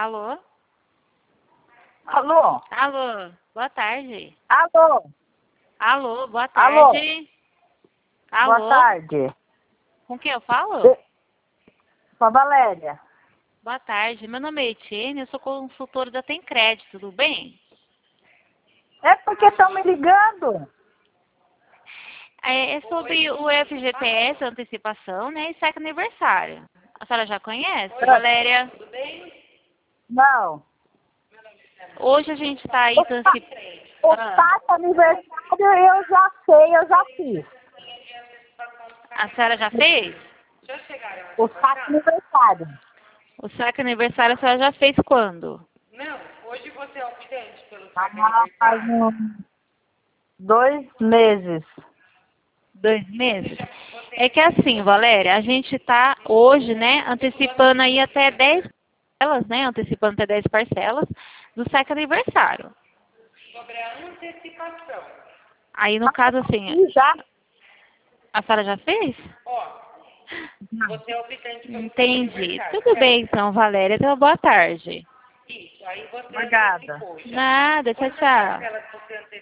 Alô? Alô? Alô, boa tarde. Alô? Alô, boa Alô? tarde. Alô? Boa tarde. Com quem eu falo? Sou a Valéria. Boa tarde, meu nome é Etienne, eu sou consultora da Tencred, tudo bem? É porque estão me ligando. É sobre o FGTS, antecipação, né, e SEC aniversário. A senhora já conhece, Valéria? Não. Hoje a gente está aí O saque aniversário eu já sei, eu já fiz. A senhora já fez? O saque aniversário. O SEC aniversário a senhora já fez quando? Faz uns 2 meses. 2 meses? É que assim, Valéria, a gente está hoje, né, antecipando aí até 10 parcelas, né, antecipando até 10 parcelas do SEC aniversário. Sobre a antecipação. Aí, no caso, assim, E já? a senhora já fez? Ó, você é optante pelo Entendi. aniversário, Tudo certo? bem, então, Valéria. Então, boa tarde. Isso, aí você Obrigada. antecipou já. Nada, tchau, Quantas tchau. parcelas você antecipou?